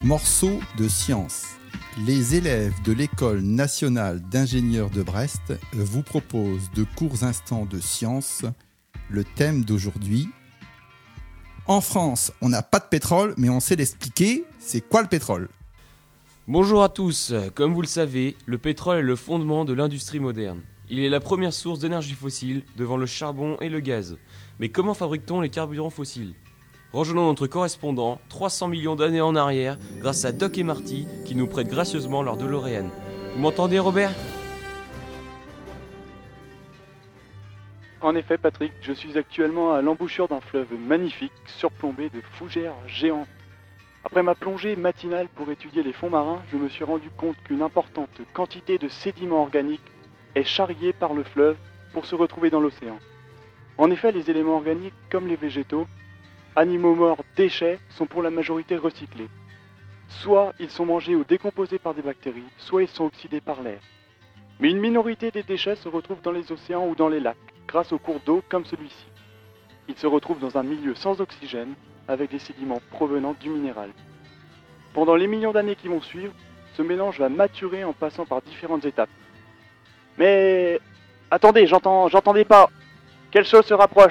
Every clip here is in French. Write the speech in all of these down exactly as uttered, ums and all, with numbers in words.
Morceau de science. Les élèves de l'École nationale d'ingénieurs de Brest vous proposent de courts instants de science. Le thème d'aujourd'hui: en France, on n'a pas de pétrole, mais on sait l'expliquer. C'est quoi le pétrole ? Bonjour à tous. Comme vous le savez, le pétrole est le fondement de l'industrie moderne. Il est la première source d'énergie fossile devant le charbon et le gaz. Mais comment fabrique-t-on les carburants fossiles ? Rejoignons notre correspondant trois cents millions d'années en arrière grâce à Doc et Marty qui nous prêtent gracieusement leur DeLorean. Vous m'entendez, Robert ? En effet, Patrick, je suis actuellement à l'embouchure d'un fleuve magnifique surplombé de fougères géantes. Après ma plongée matinale pour étudier les fonds marins, je me suis rendu compte qu'une importante quantité de sédiments organiques est charriée par le fleuve pour se retrouver dans l'océan. En effet, les éléments organiques, comme les végétaux, animaux morts, déchets, sont pour la majorité recyclés. Soit ils sont mangés ou décomposés par des bactéries, soit ils sont oxydés par l'air. Mais une minorité des déchets se retrouvent dans les océans ou dans les lacs, grâce aux cours d'eau comme celui-ci. Ils se retrouvent dans un milieu sans oxygène, avec des sédiments provenant du minéral. Pendant les millions d'années qui vont suivre, ce mélange va maturer en passant par différentes étapes. Mais... attendez, j'entends, j'entendais pas. Quelle chose se rapproche ?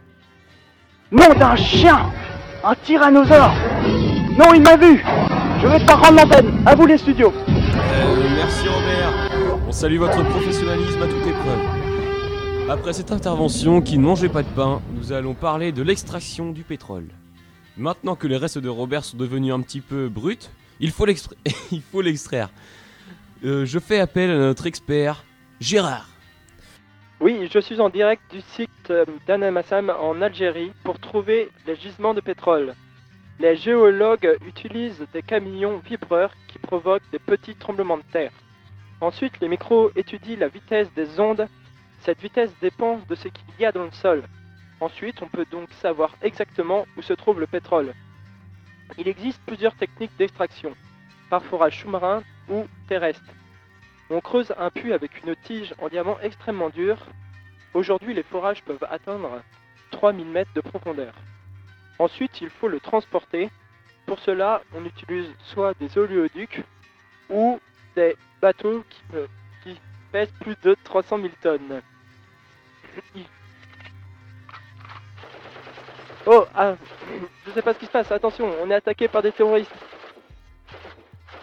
Nom d'un chien ! Un tyrannosaure ! Non, il m'a vu ! Je vais pas rendre l'antenne. À vous les studios. Euh, merci Robert. On salue votre professionnalisme à toute épreuve. Après cette intervention qui ne mangeait pas de pain, nous allons parler de l'extraction du pétrole. Maintenant que les restes de Robert sont devenus un petit peu bruts, il faut, l'extra... il faut l'extraire. Euh, je fais appel à notre expert, Gérard. Oui, je suis en direct du site d'Annamassam en Algérie pour trouver les gisements de pétrole. Les géologues utilisent des camions vibreurs qui provoquent des petits tremblements de terre. Ensuite, les micros étudient la vitesse des ondes. Cette vitesse dépend de ce qu'il y a dans le sol. Ensuite, on peut donc savoir exactement où se trouve le pétrole. Il existe plusieurs techniques d'extraction, par forage sous-marin ou terrestre. On creuse un puits avec une tige en diamant extrêmement dur. Aujourd'hui, les forages peuvent atteindre trois mille mètres de profondeur. Ensuite, il faut le transporter. Pour cela, on utilise soit des oléoducs ou des bateaux qui, euh, qui pèsent plus de trois cent mille tonnes. Oh, ah, je sais pas ce qui se passe, attention, on est attaqué par des terroristes. Allô ?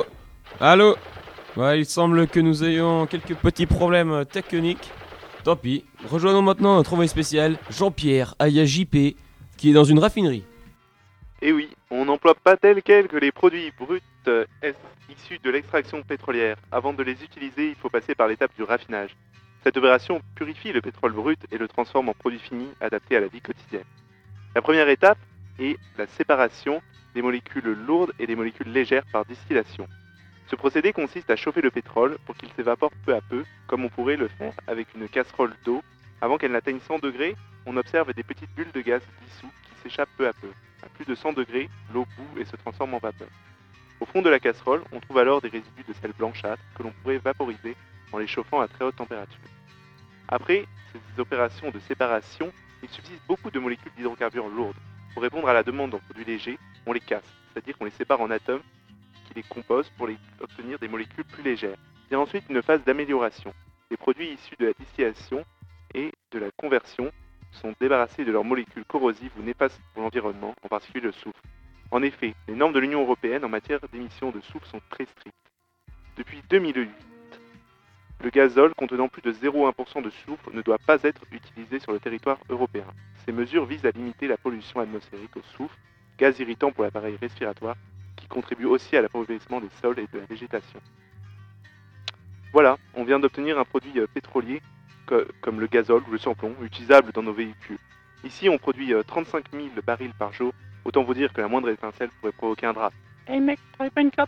Allô ? Ouais, il semble que nous ayons quelques petits problèmes techniques. Tant pis, rejoignons maintenant notre envoyé spécial, Jean-Pierre, alias J P, qui est dans une raffinerie. Et oui, on n'emploie pas tels quels que les produits bruts euh, issus de l'extraction pétrolière. Avant de les utiliser, il faut passer par l'étape du raffinage. Cette opération purifie le pétrole brut et le transforme en produit fini adapté à la vie quotidienne. La première étape est la séparation des molécules lourdes et des molécules légères par distillation. Ce procédé consiste à chauffer le pétrole pour qu'il s'évapore peu à peu, comme on pourrait le faire avec une casserole d'eau. Avant qu'elle n'atteigne cent degrés, on observe des petites bulles de gaz dissous qui s'échappent peu à peu. À plus de cent degrés, l'eau bout et se transforme en vapeur. Au fond de la casserole, on trouve alors des résidus de sel blanchâtre que l'on pourrait vaporiser en les chauffant à très haute température. Après ces opérations de séparation, il subsiste beaucoup de molécules d'hydrocarbures lourdes. Pour répondre à la demande en produits légers, on les casse, c'est-à-dire qu'on les sépare en atomes qui les composent pour les obtenir des molécules plus légères. Il y a ensuite une phase d'amélioration. Les produits issus de la distillation et de la conversion sont débarrassés de leurs molécules corrosives ou néfastes pour l'environnement, en particulier le soufre. En effet, les normes de l'Union européenne en matière d'émissions de soufre sont très strictes. Depuis deux mille huit, le gazole contenant plus de zéro virgule un pour cent de soufre ne doit pas être utilisé sur le territoire européen. Ces mesures visent à limiter la pollution atmosphérique au soufre, gaz irritant pour l'appareil respiratoire, qui contribue aussi à l'appauvrissement des sols et de la végétation. Voilà, on vient d'obtenir un produit pétrolier que, comme le gazole ou le sans-plomb, utilisable dans nos véhicules. Ici, on produit trente-cinq mille barils par jour, autant vous dire que la moindre étincelle pourrait provoquer un drame. Hey mec, t'aurais pas une clope ?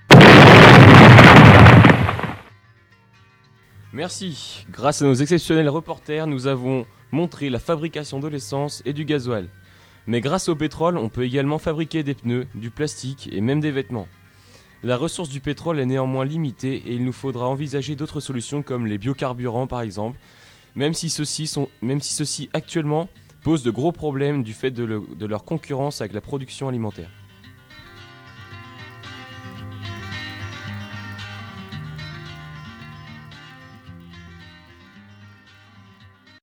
Merci. Grâce à nos exceptionnels reporters, nous avons montré la fabrication de l'essence et du gasoil. Mais grâce au pétrole, on peut également fabriquer des pneus, du plastique et même des vêtements. La ressource du pétrole est néanmoins limitée et il nous faudra envisager d'autres solutions comme les biocarburants par exemple, même si ceux-ci sont, même si ceux-ci actuellement posent de gros problèmes du fait de, le, de leur concurrence avec la production alimentaire.